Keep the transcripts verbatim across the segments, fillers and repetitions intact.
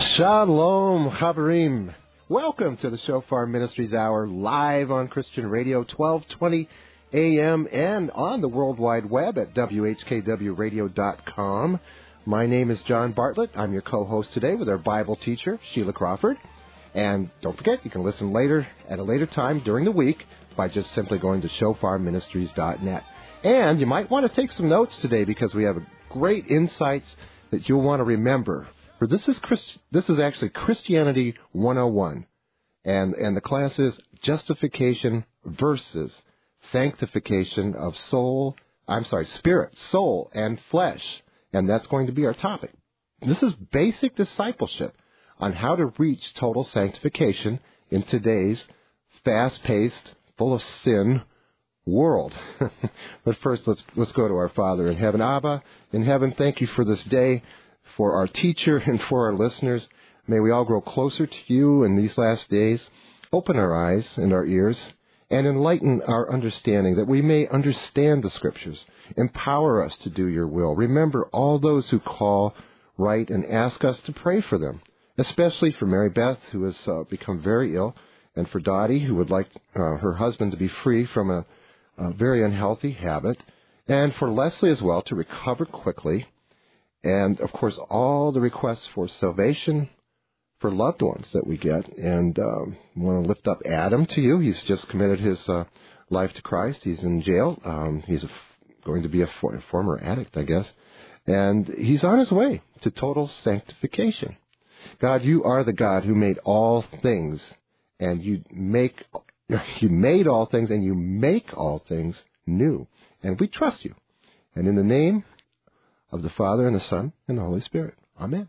Shalom, Chaverim. Welcome to the Shofar Ministries Hour, live on Christian Radio, twelve twenty A M, and on the World Wide Web at W H K W radio dot com. My name is John Bartlett. I'm your co-host today with our Bible teacher, Sheila Crawford. And don't forget, you can listen later at a later time during the week by just simply going to shofar ministries dot net. And you might want to take some notes today because we have great insights that you'll want to remember. For this is Christ, this is actually Christianity one oh one, and and the class is Justification versus Sanctification of Soul. I'm sorry, Spirit, Soul, and Flesh, and that's going to be our topic. This is basic discipleship on how to reach total sanctification in today's fast-paced, full of sin world. But first, let's let's go to our Father in heaven. Abba, in heaven, thank you for this day, for our teacher, and for our listeners. May we all grow closer to you in these last days. Open our eyes and our ears and enlighten our understanding that we may understand the Scriptures. Empower us to do your will. Remember all those who call, write, and ask us to pray for them, especially for Mary Beth, who has uh, become very ill, and for Dottie, who would like uh, her husband to be free from a, a very unhealthy habit, and for Leslie as well to recover quickly. And, of course, all the requests for salvation for loved ones that we get. And um, I want to lift up Adam to you. He's just committed his uh, life to Christ. He's in jail. Um, he's a f- going to be a, for- a former addict, I guess. And he's on his way to total sanctification. God, you are the God who made all things, and you make you made all things, and you make all things new. And we trust you. And in the name of the Father, and the Son, and the Holy Spirit. Amen.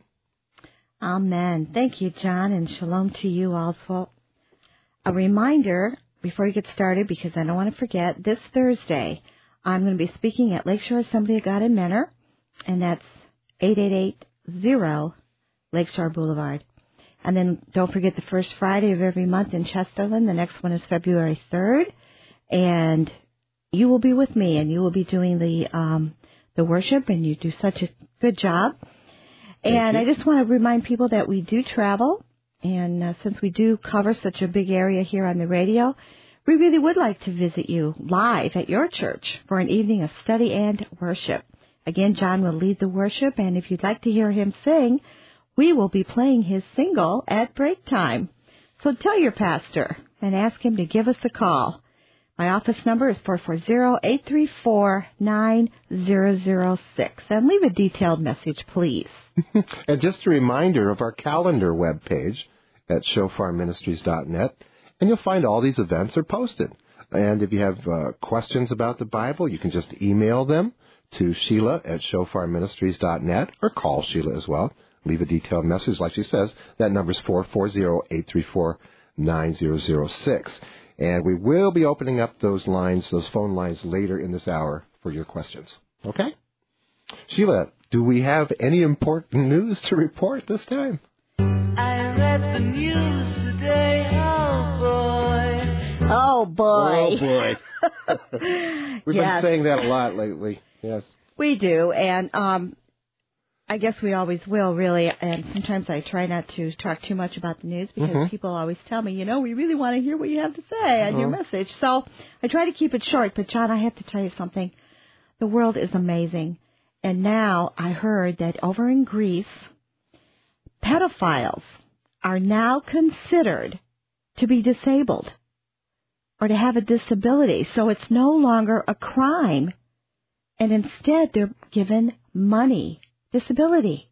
Amen. Thank you, John, and shalom to you also. A reminder, before you get started, because I don't want to forget, this Thursday, I'm going to be speaking at Lakeshore Assembly of God in Menor, and that's eighty-eight eighty Lakeshore Boulevard. And then don't forget the first Friday of every month in Chesterland. The next one is February third, and you will be with me, and you will be doing the um, the worship, and you do such a good job. And I just want to remind people that we do travel, and uh, since we do cover such a big area here on the radio, we really would like to visit you live at your church for an evening of study and worship. Again, John will lead the worship, and if you'd like to hear him sing, we will be playing his single at break time. So tell your pastor and ask him to give us a call. My office number is four four zero, eight three four, nine zero zero six. And leave a detailed message, please. And just a reminder of our calendar webpage at shofar ministries dot net, and you'll find all these events are posted. And if you have uh, questions about the Bible, you can just email them to Sheila at shofar ministries dot net, or call Sheila as well. Leave a detailed message, like she says. That number is four four zero, eight three four, nine zero zero six. And we will be opening up those lines, those phone lines, later in this hour for your questions. Okay? Sheila, do we have any important news to report this time? I read the news today. Oh, boy. Oh, boy. Oh, boy. We've Yes. been saying that a lot lately. Yes. We do, and um, I guess we always will, really. And sometimes I try not to talk too much about the news because Mm-hmm. people always tell me, you know, we really want to hear what you have to say on your Uh-huh. message. So I try to keep it short. But, John, I have to tell you something. The world is amazing. And now I heard that over in Greece, pedophiles are now considered to be disabled or to have a disability. So it's no longer a crime. And instead, they're given money. Disability.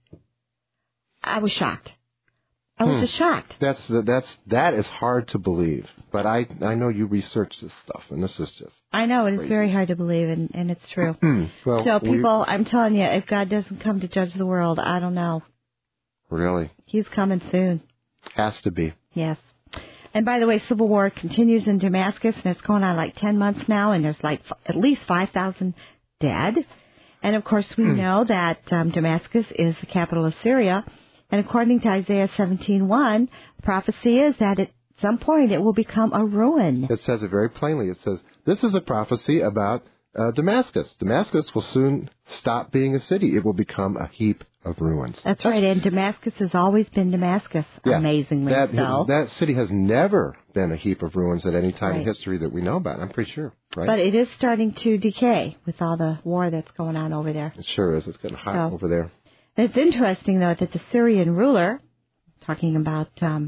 I was shocked. I was Hmm. just shocked. That's that's that is hard to believe. But I I know you research this stuff, and this is just I know, it is crazy. very hard to believe, and, and it's true. well. So, we- people, I'm telling you, if God doesn't come to judge the world, I don't know. really He's coming soon. has to be. Yes. And by the way, civil war continues in Damascus, and it's going on like ten months now, and there's like f- at least five thousand dead. And, of course, we know that um, Damascus is the capital of Syria. And according to Isaiah seventeen one, the prophecy is that at some point it will become a ruin. It says it very plainly. It says, this is a prophecy about uh, Damascus. Damascus will soon stop being a city. It will become a heap of ruins. That's, That's right, and Damascus has always been Damascus, yeah, amazingly that, so. That city has never been a heap of ruins at any time right. in history that we know about, I'm pretty sure, right? But it is starting to decay with all the war that's going on over there. It sure is. It's getting hot so, over there. It's interesting, though, that the Syrian ruler, talking about um,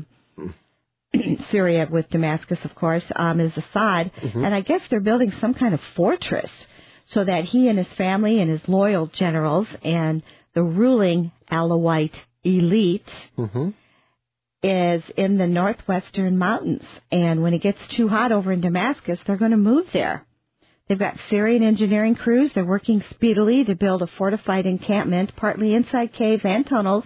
Syria with Damascus, of course, um, is Assad, mm-hmm. and I guess they're building some kind of fortress so that he and his family and his loyal generals and the ruling Alawite elite mm-hmm. is in the northwestern mountains. And when it gets too hot over in Damascus, they're going to move there. They've got Syrian engineering crews. They're working speedily to build a fortified encampment, partly inside caves and tunnels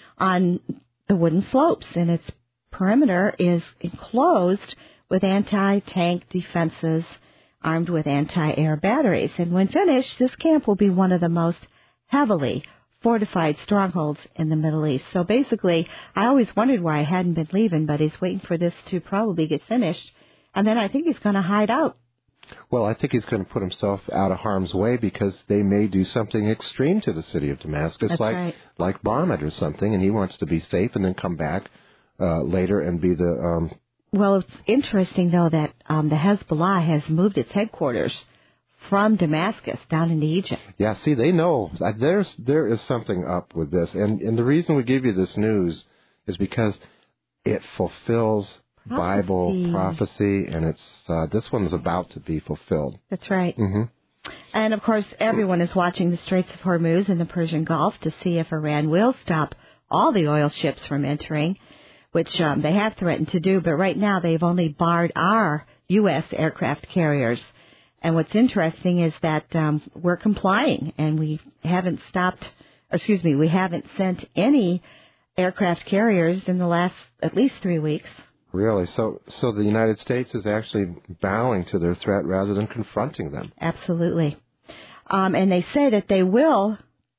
on the wooden slopes. And its perimeter is enclosed with anti-tank defenses armed with anti-air batteries. And when finished, this camp will be one of the most heavily fortified strongholds in the Middle East. So basically, I always wondered why I hadn't been leaving, but he's waiting for this to probably get finished. And then I think he's going to hide out. Well, I think he's going to put himself out of harm's way because they may do something extreme to the city of Damascus, That's like right. like bomb it or something, and he wants to be safe and then come back uh, later and be the... Um... Well, it's interesting, though, that um, the Hezbollah has moved its headquarters from Damascus down into Egypt. Yeah, see, they know. There's There is something up with this. And, and the reason we give you this news is because it fulfills prophecy. Bible prophecy, and it's uh, this one's about to be fulfilled. That's right. Mm-hmm. And, of course, everyone is watching the Straits of Hormuz and the Persian Gulf to see if Iran will stop all the oil ships from entering, which um, they have threatened to do. But right now they've only barred our U S aircraft carriers. And what's interesting is that um, we're complying, and we haven't stopped, excuse me, we haven't sent any aircraft carriers in the last at least three weeks. Really? So so the United States is actually bowing to their threat rather than confronting them. Absolutely. Um, and they say that they will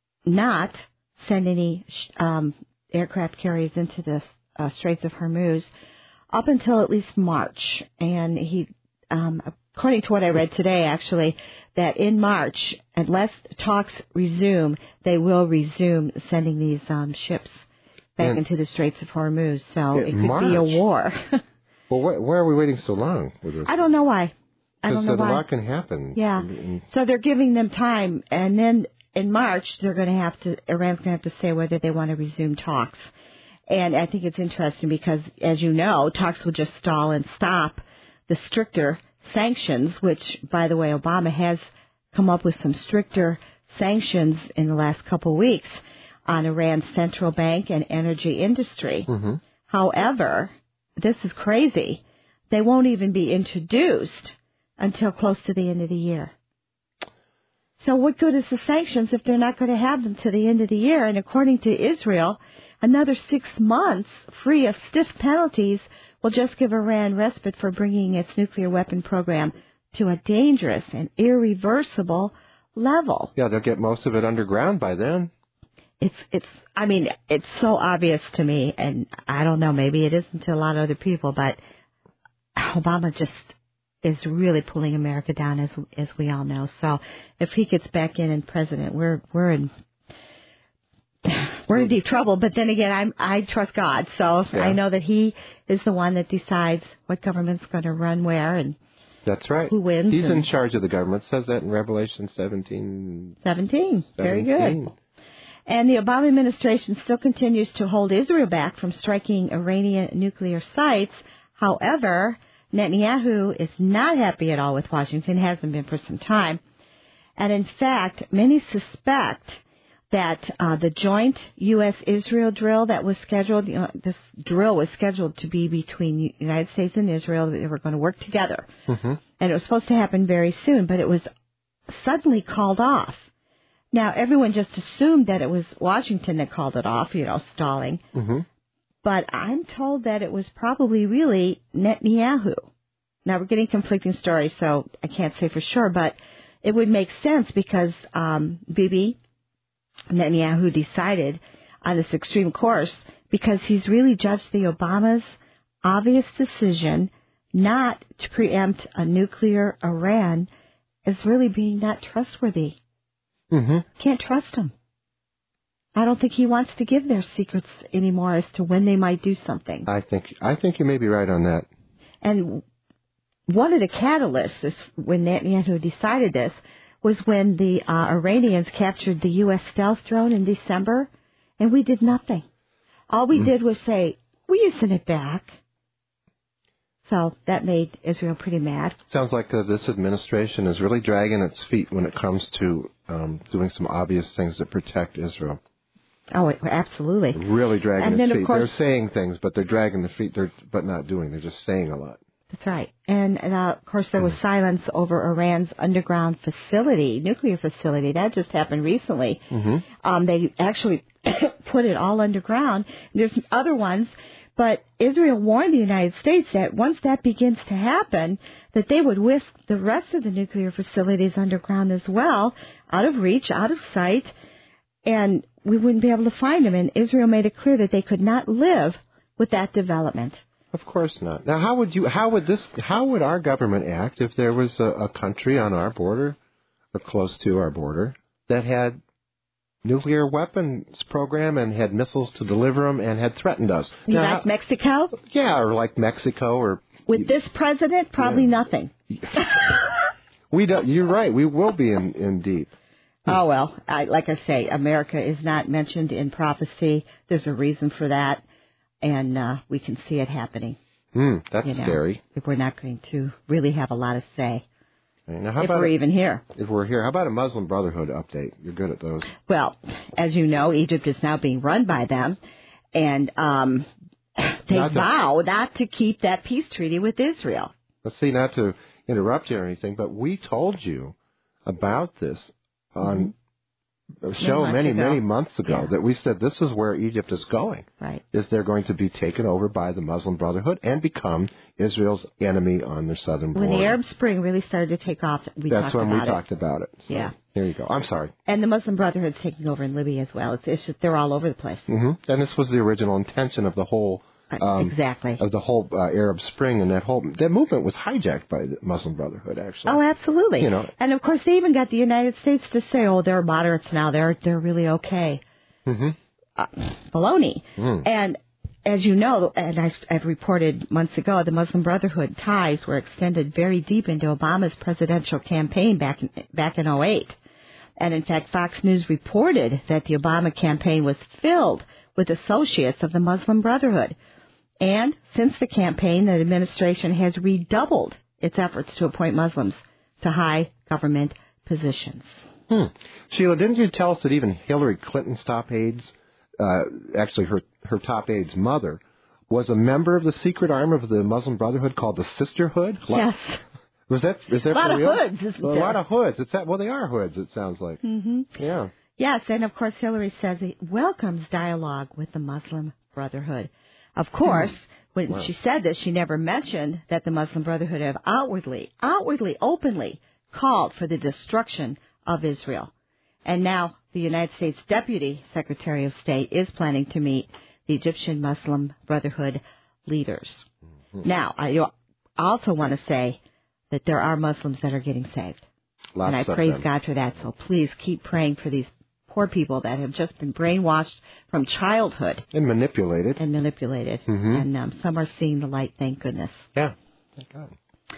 not send any um, aircraft carriers into the uh, Straits of Hormuz up until at least March. And he... Um, According to what I read today, actually, that in March, unless talks resume, they will resume sending these um, ships back and into the Straits of Hormuz. So it could March. be a war. Well, why, why are we waiting so long with this? I don't know why. I don't know Because why. a lot can happen. Yeah. And, so they're giving them time, and then in March, they're going to have to, Iran's going to have to say whether they want to resume talks. And I think it's interesting because, as you know, talks will just stall and stop the stricter sanctions, which, by the way, Obama has come up with some stricter sanctions in the last couple of weeks on Iran's central bank and energy industry. Mm-hmm. However, this is crazy. They won't even be introduced until close to the end of the year. So what good is the sanctions if they're not going to have them to the end of the year? And according to Israel, another six months free of stiff penalties will just give Iran respite for bringing its nuclear weapon program to a dangerous and irreversible level. Yeah, they'll get most of it underground by then. It's, it's, I mean, it's so obvious to me, and I don't know, maybe it isn't to a lot of other people, but Obama just is really pulling America down, as as we all know. So if he gets back in and president, we're we're in we're in deep trouble. But then again, I'm I trust God, so yeah. I know that He is the one that decides what government's going to run where and that's right. Who wins? He's in charge of the government. It says that in Revelation seventeen. Seventeen. Very good. And the Obama administration still continues to hold Israel back from striking Iranian nuclear sites. However, Netanyahu is not happy at all with Washington, hasn't been for some time. And in fact, many suspect that uh, the joint U S Israel drill that was scheduled, you know, this drill was scheduled to be between the United States and Israel. They were going to work together. Mm-hmm. And it was supposed to happen very soon, but it was suddenly called off. Now, everyone just assumed that it was Washington that called it off, you know, stalling. Mm-hmm. But I'm told that it was probably really Netanyahu. Now, we're getting conflicting stories, so I can't say for sure, but it would make sense because um, Bibi Netanyahu decided on this extreme course because he's really judged the Obama's obvious decision not to preempt a nuclear Iran as really being not trustworthy. Mm-hmm. Can't trust him. I don't think he wants to give their secrets anymore as to when they might do something. I think I think you may be right on that. And one of the catalysts is when Netanyahu decided this was when the uh, Iranians captured the U S stealth drone in December, and we did nothing. All we mm. did was say, we send it back. So that made Israel pretty mad. Sounds like uh, this administration is really dragging its feet when it comes to um, doing some obvious things that protect Israel. Oh, absolutely. Really dragging and its then, feet. Of course, they're saying things, but they're dragging the feet, they're, but not doing. They're just saying a lot. That's right. And, and uh, of course, there was silence over Iran's underground facility, nuclear facility. That just happened recently. Mm-hmm. Um, they actually put it all underground. There's other ones. But Israel warned the United States that once that begins to happen, that they would whisk the rest of the nuclear facilities underground as well, out of reach, out of sight, and we wouldn't be able to find them. And Israel made it clear that they could not live with that development. Of course not. Now, how would you? How would this? How would our government act if there was a, a country on our border, or close to our border, that had nuclear weapons program and had missiles to deliver them and had threatened us? You now, like Mexico? Yeah, or like Mexico, or with this president, probably yeah. nothing. we don't. You're right. We will be in, in deep. Oh well, I, like I say, America is not mentioned in prophecy. There's a reason for that, and uh, we can see it happening. Mm, that's you know, scary. If we're not going to really have a lot of say. Now, how if about we're a, even here. If we're here. How about a Muslim Brotherhood update? You're good at those. Well, as you know, Egypt is now being run by them, and um, they not vow to, not to keep that peace treaty with Israel. Let's see, not to interrupt you or anything, but we told you about this on mm-hmm. a show many, ago. many months ago, yeah. that we said this is where Egypt is going. Right. Is they're going to be taken over by the Muslim Brotherhood and become Israel's enemy on their southern border. When the Arab Spring really started to take off, we That's talked when about we it. talked about it. So yeah. There you go. I'm sorry. And the Muslim Brotherhood's taking over in Libya as well. It's, it's just, they're all over the place. Mm-hmm. And this was the original intention of the whole Um, exactly. Of the whole uh, Arab Spring, and that whole that movement was hijacked by the Muslim Brotherhood, actually. Oh, absolutely. You know, and of course they even got the United States to say, "Oh, they're moderates now. They're they're really okay." Mm-hmm. Uh, baloney. Mm. And as you know, and I, I've reported months ago, the Muslim Brotherhood ties were extended very deep into Obama's presidential campaign back in, back in oh eight. And in fact, Fox News reported that the Obama campaign was filled with associates of the Muslim Brotherhood. And since the campaign, the administration has redoubled its efforts to appoint Muslims to high government positions. Hmm. Sheila, didn't you tell us that even Hillary Clinton's top aides, uh, actually her, her top aide's mother, was a member of the secret arm of the Muslim Brotherhood called the Sisterhood? Yes. Was that, is that a lot for of real? hoods, isn't well, there? A lot of hoods. It's that, well, they are hoods, it sounds like. Mm-hmm. Yeah. Yes, and of course Hillary says it welcomes dialogue with the Muslim Brotherhood. Of course, when wow. she said this, she never mentioned that the Muslim Brotherhood have outwardly, outwardly, openly called for the destruction of Israel. And now the United States Deputy Secretary of State is planning to meet the Egyptian Muslim Brotherhood leaders. Mm-hmm. Now, I also want to say that there are Muslims that are getting saved. Lots and I of praise them. God for that. So please keep praying for these poor people that have just been brainwashed from childhood. And manipulated. And manipulated. Mm-hmm. And um, some are seeing the light, thank goodness. Yeah. Thank God.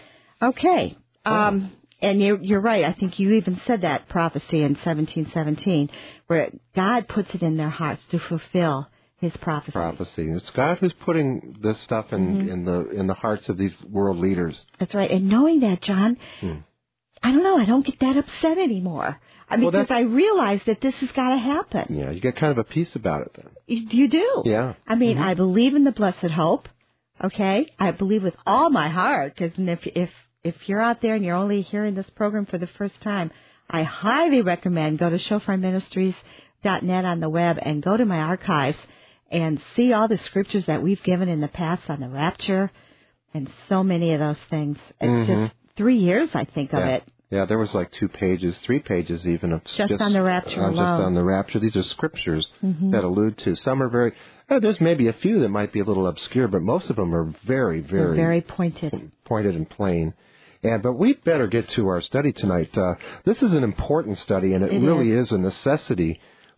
Okay. Um, and you're, you're right. I think you even said that prophecy in seventeen seventeen, where God puts it in their hearts to fulfill His prophecy. Prophecy. It's God who's putting this stuff in, mm-hmm. in the in the hearts of these world leaders. That's right. And knowing that, John, hmm. I don't know. I don't get that upset anymore. I mean, well, because I realize that this has got to happen. Yeah, you get kind of a peace about it then. You, you do. Yeah. I mean, mm-hmm. I believe in the blessed hope. Okay, I believe with all my heart. Because if if if you're out there and you're only hearing this program for the first time, I highly recommend go to shofar ministries dot net on the web and go to my archives and see all the scriptures that we've given in the past on the rapture and so many of those things. It's mm-hmm. just three years, I think, of yeah. it. Yeah, there was like two pages, three pages even of just, just on the rapture uh, alone. Just on the rapture. These are scriptures mm-hmm. that allude to. Some are very. Uh, there's maybe a few that might be a little obscure, but most of them are very, very, They're very pointed, pointed and plain. And but we'd better get to our study tonight. Uh, this is an important study, and it, it really is. is a necessity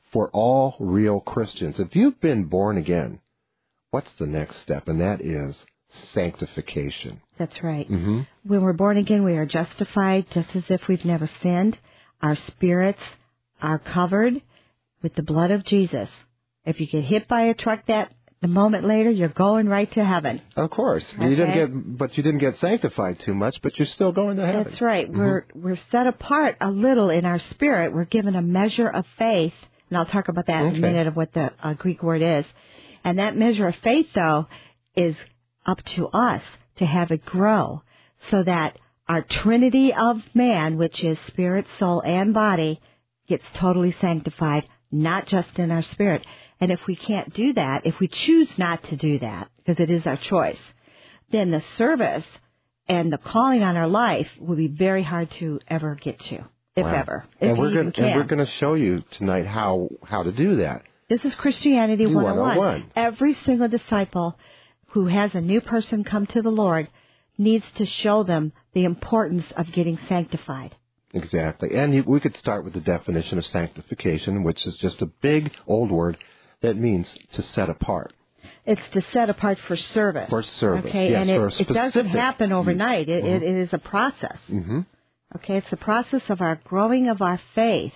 for all real Christians. If you've been born again, what's the next step? And that is sanctification. That's right. Mm-hmm. When we're born again, we are justified just as if we've never sinned. Our spirits are covered with the blood of Jesus. If you get hit by a truck that the moment later, you're going right to heaven. Of course. Okay. You didn't get, but you didn't get sanctified too much, but you're still going to heaven. That's right. Mm-hmm. We're we're set apart a little in our spirit. We're given a measure of faith, and I'll talk about that okay. in a minute of what the uh, Greek word is. And that measure of faith, though, is up to us to have it grow so that our trinity of man, which is spirit, soul, and body, gets totally sanctified, not just in our spirit. And if we can't do that, if we choose not to do that, because it is our choice, then the service and the calling on our life will be very hard to ever get to, if wow. ever. If and we're going and we're going to show you tonight how how to do that. This is Christianity one oh one. one oh one. Every single disciple who has a new person come to the Lord needs to show them the importance of getting sanctified. Exactly. And you, we could start with the definition of sanctification, which is just a big old word that means to set apart. It's to set apart for service. For service, okay? yes. And it, for a it specific doesn't happen overnight. It, mm-hmm. it, it is a process. Mm-hmm. Okay? It's the process of our growing of our faith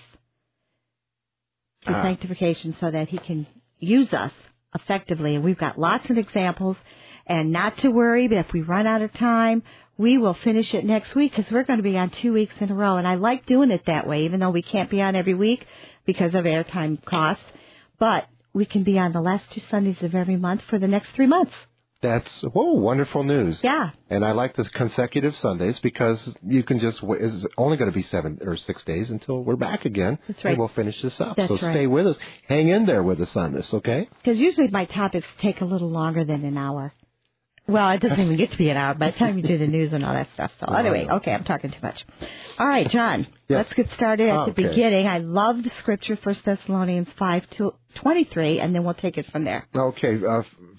to ah. sanctification so that He can use us effectively. And we've got lots of examples. And not to worry, but if we run out of time, we will finish it next week because we're going to be on two weeks in a row. And I like doing it that way, even though we can't be on every week because of airtime costs. But we can be on the last two Sundays of every month for the next three months. That's, whoa, wonderful news. Yeah. And I like the consecutive Sundays because you can just, it's only going to be seven or six days until we're back again. That's right. And we'll finish this up. That's so right. stay with us. Hang in there with us on this, okay? Because usually my topics take a little longer than an hour. Well, it doesn't even get to be an hour by the time you do the news and all that stuff. So anyway, okay, I'm talking too much. All right, John, yes. let's get started at oh, the okay. beginning. I love the scripture, First Thessalonians five twenty-three, and then we'll take it from there. Okay, uh,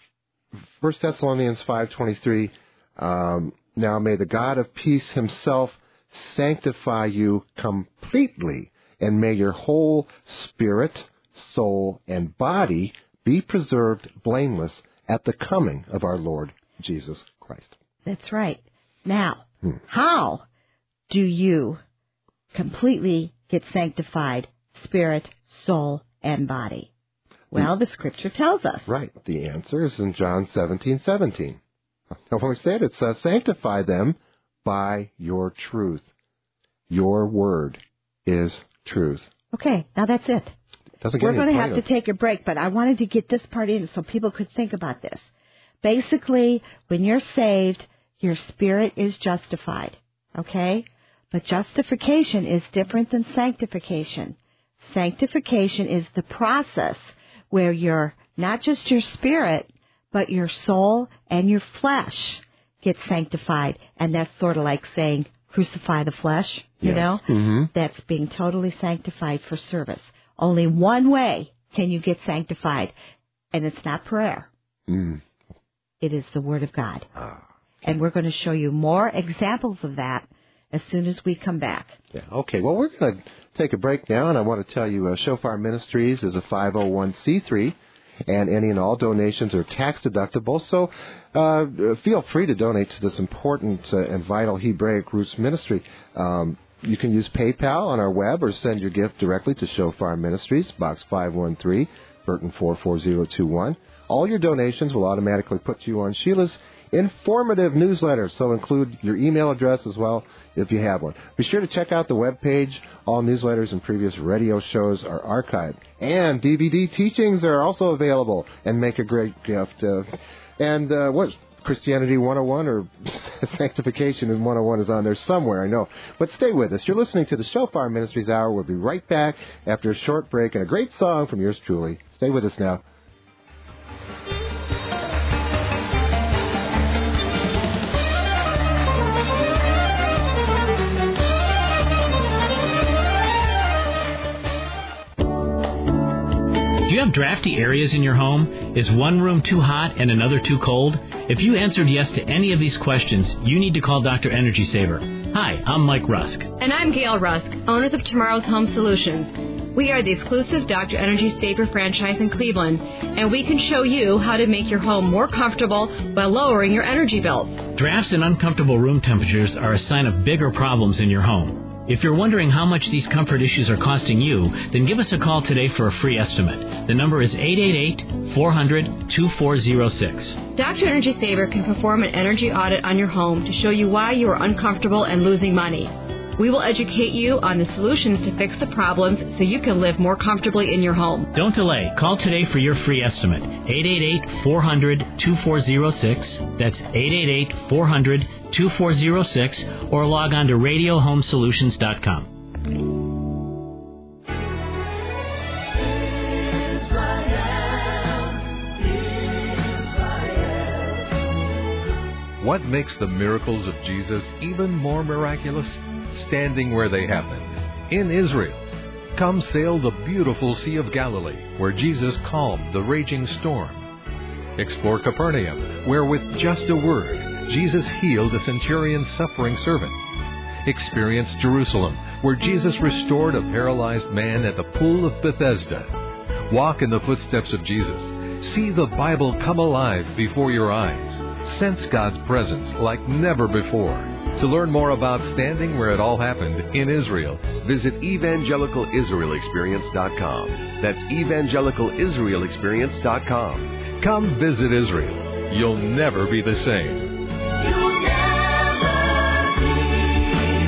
First Thessalonians five twenty-three. Um, now may the God of peace Himself sanctify you completely, and may your whole spirit, soul, and body be preserved blameless at the coming of our Lord Jesus Christ. That's right. Now, hmm. how do you completely get sanctified, spirit, soul, and body? Well, the scripture tells us. Right. The answer is in John seventeen seventeen. When we said it says, sanctify them by your truth. Your word is truth. Okay, now that's it. Doesn't get We're going to have plainer. to take a break, but I wanted to get this part in so people could think about this. Basically, when you're saved, your spirit is justified, okay? But justification is different than sanctification. Sanctification is the process where you're not just your spirit, but your soul and your flesh get sanctified. And that's sort of like saying, crucify the flesh, you yes. know? Mm-hmm. That's being totally sanctified for service. Only one way can you get sanctified, and it's not prayer. Mm. It is the Word of God. Ah. And we're going to show you more examples of that as soon as we come back. Yeah. Okay, well, we're going to take a break now, and I want to tell you uh, Shofar Ministries is a five oh one c three, and any and all donations are tax deductible, so uh, feel free to donate to this important uh, and vital Hebraic Roots ministry. Um, you can use PayPal on our web or send your gift directly to Shofar Ministries, Box five one three, Burton four four zero two one. All your donations will automatically put you on Sheila's informative newsletter, so include your email address as well if you have one. Be sure to check out the webpage. All newsletters and previous radio shows are archived. And D V D teachings are also available and make a great gift. Uh, and uh, what? Christianity one oh one or Sanctification in one oh one is on there somewhere, I know. But stay with us. You're listening to the Shofar Ministries Hour. We'll be right back after a short break and a great song from yours truly. Stay with us now. Do you have drafty areas in your home? Is one room too hot and another too cold? If you answered yes to any of these questions, you need to call Doctor Energy Saver. Hi, I'm Mike Rusk. And I'm Gail Rusk, owners of Tomorrow's Home Solutions. We are the exclusive Doctor Energy Saver franchise in Cleveland, and we can show you how to make your home more comfortable while lowering your energy bills. Drafts and uncomfortable room temperatures are a sign of bigger problems in your home. If you're wondering how much these comfort issues are costing you, then give us a call today for a free estimate. The number is eight eight eight, four hundred, two four zero six. Doctor Energy Saver can perform an energy audit on your home to show you why you are uncomfortable and losing money. We will educate you on the solutions to fix the problems so you can live more comfortably in your home. Don't delay. Call today for your free estimate. eight eight eight, four hundred, two four zero six. That's eight eight eight, four hundred, two four zero six, or log on to radio home solutions dot com. What makes the miracles of Jesus even more miraculous? Standing where they happened, in Israel. Come sail the beautiful Sea of Galilee, where Jesus calmed the raging storm. Explore Capernaum, where with just a word, Jesus healed a centurion's suffering servant. Experience Jerusalem, where Jesus restored a paralyzed man at the pool of Bethesda. Walk in the footsteps of Jesus. See the Bible come alive before your eyes. Sense God's presence like never before. To learn more about standing where it all happened in Israel, visit evangelical israel experience dot com. That's evangelical israel experience dot com. Come visit Israel. You'll never be the same. You'll never be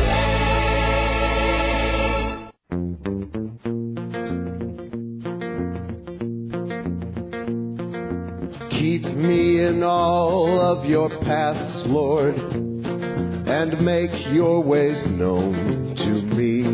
the same. Keep me in all of your paths, Lord, and make your ways known to me.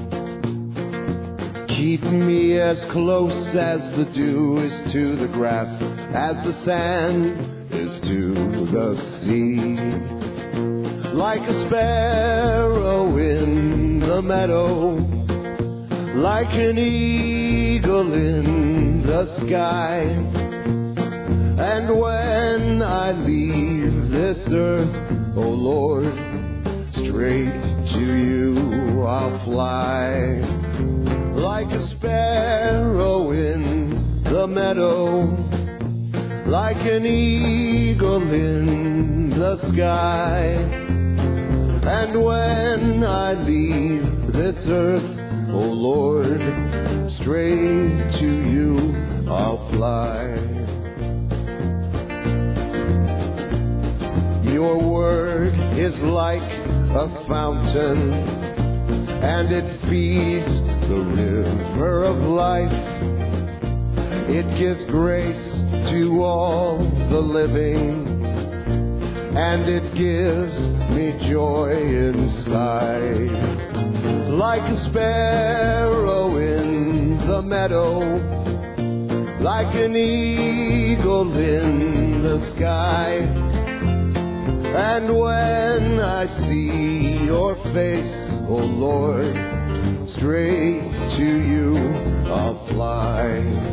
Keep me as close as the dew is to the grass, as the sand is to the sea. Like a sparrow in the meadow, like an eagle in the sky. And when I leave this earth, oh Lord, straight to you I'll fly. Like a sparrow in the meadow, like an eagle in the sky. And when I leave this earth, oh Lord, straight to you I'll fly. Your word is like a fountain, and it feeds the river of life. It gives grace to all the living, and it gives me joy inside. Like a sparrow in the meadow, like an eagle in the sky. And when I see your face, oh Lord, straight to you I'll fly.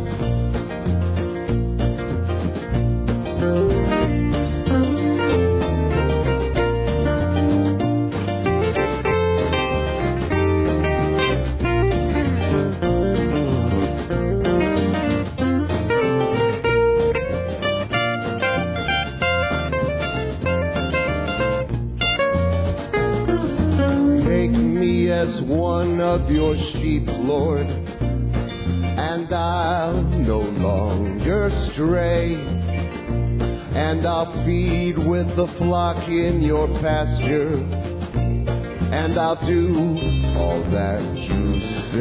As one of your sheep, Lord, and I'll no longer stray, and I'll feed with the flock in your pasture, and I'll do all that you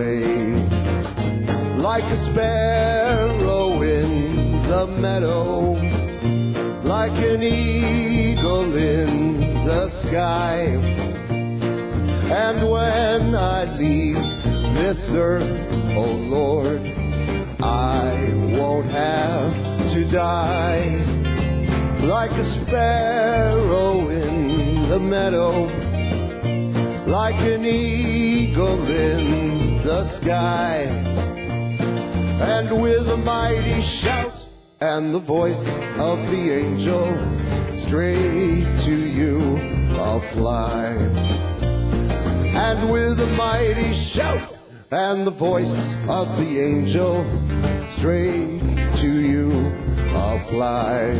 say. Like a sparrow in the meadow, like an eagle in the sky. And when I leave this earth, oh Lord, I won't have to die. Like a sparrow in the meadow, like an eagle in the sky. And with a mighty shout and the voice of the angel, straight to you I'll fly. And with a mighty shout and the voice of the angel straight to you apply.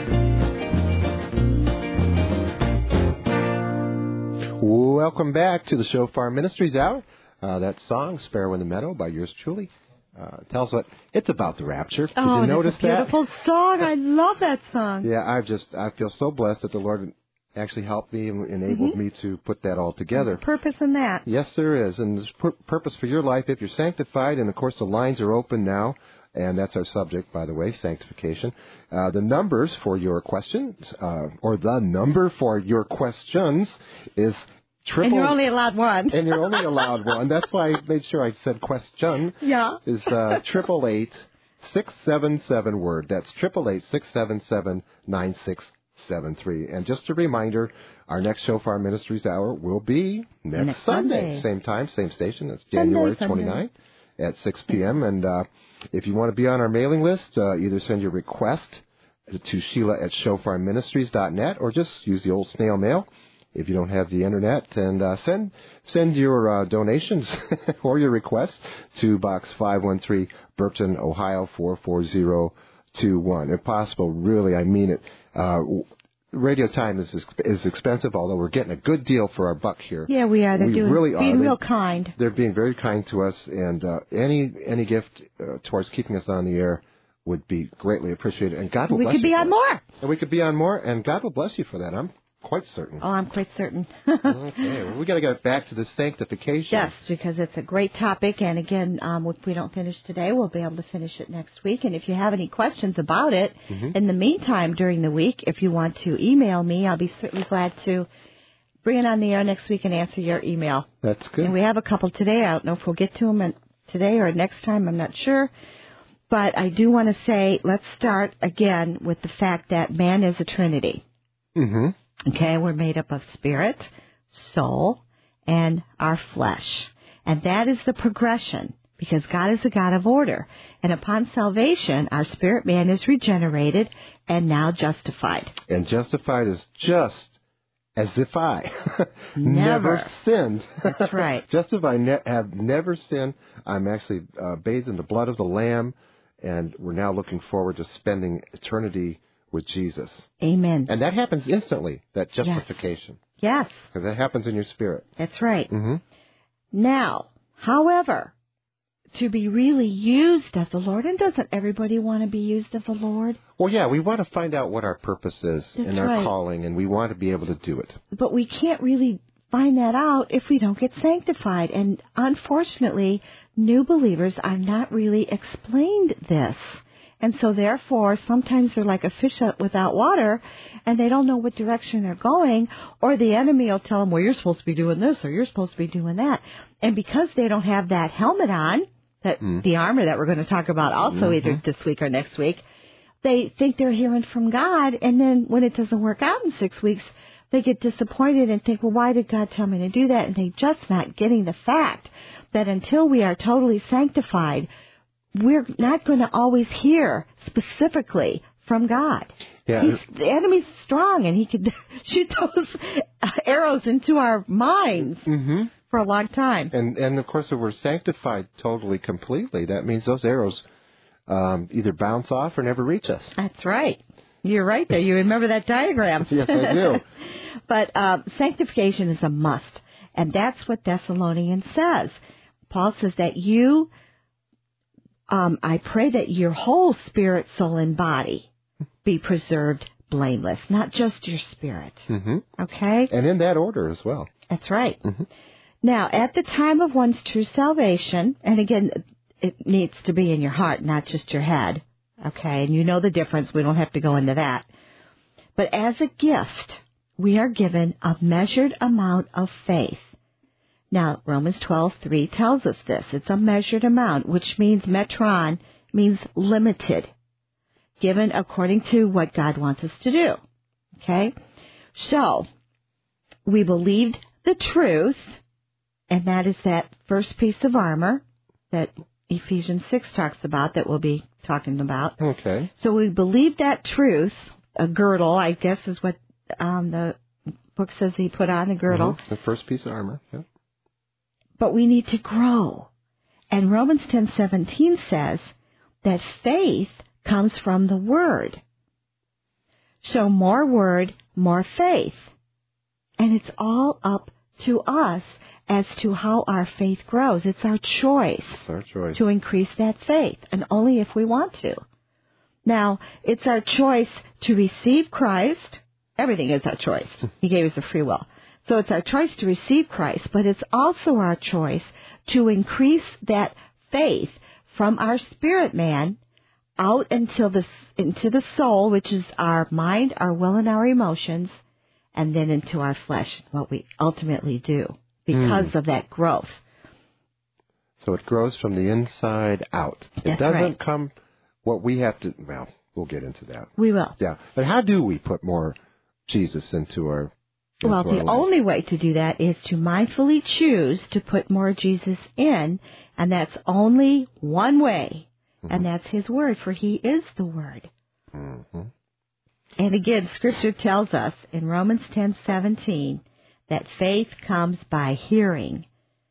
Welcome back to the Shofar Ministries Hour. Uh, that song, Sparrow in the Meadow, by yours truly, uh, tells what it's about the rapture. Did oh, you notice that's a beautiful that? song. I love that song. Yeah, I just I feel so blessed that the Lord actually helped me and enabled Mm-hmm. me to put that all together. There's purpose in that. Yes, there is, and there's pur- purpose for your life if you're sanctified. And of course, the lines are open now, and that's our subject, by the way, sanctification. Uh, the numbers for your questions, uh, or the number for your questions, is triple. And you're only allowed one. And you're only allowed one. That's why I made sure I said question. Yeah. Is uh triple eight six seven seven word. That's triple eight six seven seven nine six seven three. And just a reminder, our next Shofar Ministries Hour will be next, Next Sunday. Sunday. Same time, same station. That's January Sunday, twenty-ninth at six p.m. And uh, if you want to be on our mailing list, uh, either send your request to Sheila at shofar ministries dot net or just use the old snail mail if you don't have the internet, and uh, send send your uh, donations or your requests to Box five one three, Burton, Ohio four four zero two one. If possible, really, I mean it. Uh, radio time is is expensive, although we're getting a good deal for our buck here. Yeah, we are. They're we doing, really being are. real They, kind. They're being very kind to us, and uh, any any gift uh, towards keeping us on the air would be greatly appreciated. And God will We bless could you be for on it. more. And we could be on more, and God will bless you for that. I'm quite certain. Oh, I'm quite certain. Okay, well, we got to get back to the sanctification. Yes, because it's a great topic, and again, um, if we don't finish today, we'll be able to finish it next week. And if you have any questions about it, Mm-hmm. in the meantime, during the week, if you want to email me, I'll be certainly glad to bring it on the air next week and answer your email. That's good. And we have a couple today. I don't know if we'll get to them today or next time. I'm not sure. But I do want to say, let's start again with the fact that man is a trinity. Mm-hmm. Okay, we're made up of spirit, soul, and our flesh. And that is the progression, because God is a God of order. And upon salvation, our spirit man is regenerated and now justified. And justified is just as if I Never. sinned. That's right. Justified, ne- have never sinned. I'm actually uh, bathed in the blood of the Lamb, and we're now looking forward to spending eternity with Jesus. Amen. And that happens instantly, that justification. Yes, Because that happens in your spirit. that's right. Mm-hmm. Now, however, to be really used of the Lord, and doesn't everybody want to be used of the Lord? Well, yeah, we want to find out what our purpose is That's and our right. calling, and we want to be able to do it. But we can't really find that out if we don't get sanctified. And unfortunately, new believers are not really explained this. And so therefore, sometimes they're like a fish out without water, and they don't know what direction they're going, or the enemy will tell them, well, you're supposed to be doing this, or you're supposed to be doing that. And because they don't have that helmet on, that Mm. the armor that we're going to talk about also Mhm. either this week or next week, they think they're hearing from God, and then when it doesn't work out in six weeks, they get disappointed and think, well, why did God tell me to do that? And they're just not getting the fact that until we are totally sanctified, we're not going to always hear specifically from God. Yeah. He's, the enemy's strong, and he could shoot those arrows into our minds Mm-hmm. for a long time. And, and of course, if we're sanctified totally, completely, that means those arrows um, either bounce off or never reach us. That's right. You're right there. You remember that diagram. Yes, I do. But uh, sanctification is a must, and that's what Thessalonians says. Paul says that you, um, I pray that your whole spirit, soul, and body be preserved blameless, not just your spirit. Mm-hmm. Okay? And in that order as well. That's right. Mm-hmm. Now, at the time of one's true salvation, and again, it needs to be in your heart, not just your head. Okay? And you know the difference. We don't have to go into that. But as a gift, we are given a measured amount of faith. Now, Romans twelve three tells us this. It's a measured amount, which means metron, means limited, given according to what God wants us to do. Okay? So, we believed the truth, and that is that first piece of armor that Ephesians six talks about, that we'll be talking about. Okay. So we believed that truth, a girdle, I guess is what um, the book says he put on, a girdle. Mhm. The first piece of armor. Yeah. But we need to grow. And Romans ten seventeen says that faith comes from the Word. So more Word, more faith. And it's all up to us as to how our faith grows. It's our choice, It's our choice. to increase that faith, and only if we want to. Now, it's our choice to receive Christ. Everything is our choice. He gave us a free will. So it's our choice to receive Christ, but it's also our choice to increase that faith from our spirit man out until the, into the soul, which is our mind, our will, and our emotions, and then into our flesh, what we ultimately do because Mm. of that growth. So it grows from the inside out. It That's doesn't right. come what we have to, well, we'll get into that. We will. Yeah. But how do we put more Jesus into our into Well, our the life? only way to do that is to mindfully choose to put more Jesus in, and that's only one way, Mm-hmm. and that's His Word, for He is the Word. Mm-hmm. And again, Scripture tells us in Romans ten seventeen that faith comes by hearing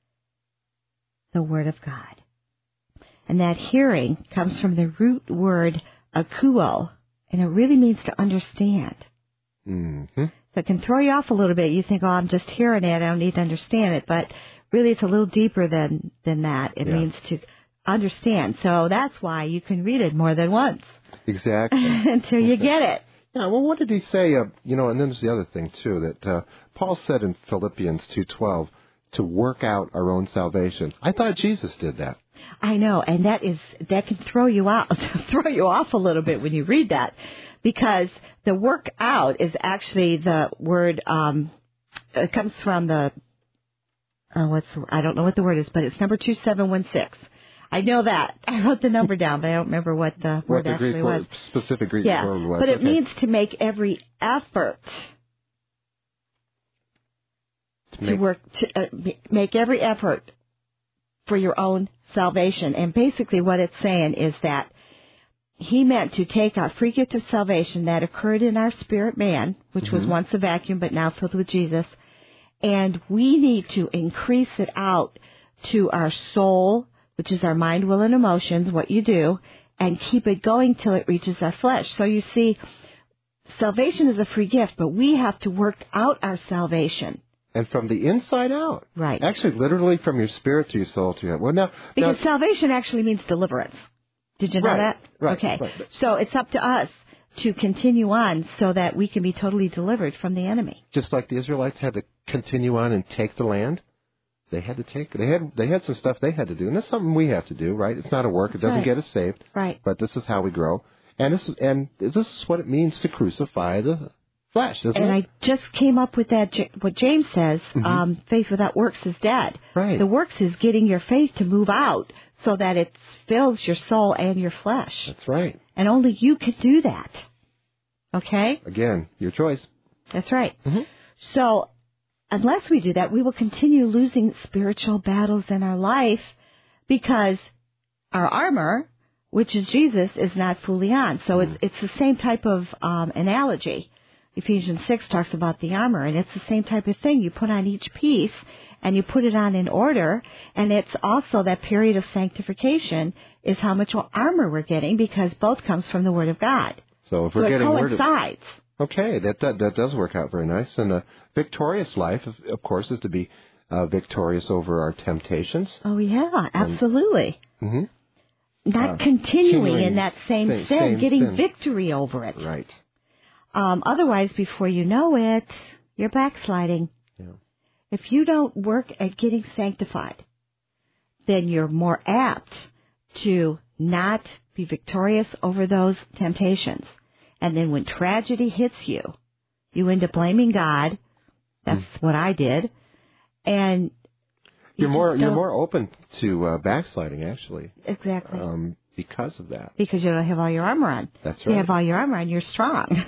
the Word of God. And that hearing comes from the root word akuo, and it really means to understand. Mm-hmm. So it can throw you off a little bit. You think, oh, I'm just hearing it, I don't need to understand it. But really it's a little deeper than, than that. It Yeah. means to understand. So that's why you can read it more than once Exactly. until you get it. Yeah, well, what did he say? Uh, you know, and then there's the other thing, too, that uh, Paul said in Philippians two twelve to work out our own salvation. I thought Jesus did that. I know, and that is that can throw you out, throw you off a little bit when you read that, because the work out is actually the word. Um, it comes from the uh, what's the, I don't know what the word is, but it's number two seven one six. I know that. I wrote the number down, but I don't remember what the What word the actually Greek was. word, specific Greek Yeah, word was. but it Okay. means to make every effort to to make, work to uh, make every effort for your own salvation. And basically what it's saying is that he meant to take our free gift of salvation that occurred in our spirit man, which was Mhm. once a vacuum but now filled with Jesus, and we need to increase it out to our soul, which is our mind, will, and emotions, what you do, and keep it going till it reaches our flesh. So you see, salvation is a free gift, but we have to work out our salvation. and from the inside out. Right. Actually, literally from your spirit to your soul to your... Well, now... Because now, salvation actually means deliverance. Did you know Right, that? right, Okay. right. So it's up to us to continue on so that we can be totally delivered from the enemy. just like the Israelites had to continue on and take the land, they had to take... They had they had some stuff they had to do, and that's something we have to do, right? It's not a work. It doesn't right. get us saved. Right. But this is how we grow. And this is, and this is what it means to crucify the flesh, isn't And it? I just came up with that, J- what James says, Mhm. um, faith without works is dead. Right. The works is getting your faith to move out so that it fills your soul and your flesh. That's right. And only you can do that. Okay? Again, your choice. That's right. Mhm. So, unless we do that, we will continue losing spiritual battles in our life because our armor, which is Jesus, is not fully on. So it's it's the same type of um, analogy. Ephesians six talks about the armor, and it's the same type of thing. You put on each piece, and you put it on in order, and it's also that period of sanctification is how much armor we're getting because both comes from the Word of God. So if So we're it getting word of... coincides. Okay, that, that that does work out very nice. And a victorious life, of, of course, is to be uh, victorious over our temptations. Oh, yeah, absolutely. hmm Not Uh, continuing continuing in that same, same- sin, same getting sin. victory over it. Right. Um, otherwise, before you know it, you're backsliding. Yeah. If you don't work at getting sanctified, then you're more apt to not be victorious over those temptations. And then when tragedy hits you, you end up blaming God. That's what I did. And you You're more just you're don't- more open to uh, backsliding, actually, Exactly. um, because of that. Because you don't have all your armor on. That's You right. have all your armor on, you're strong.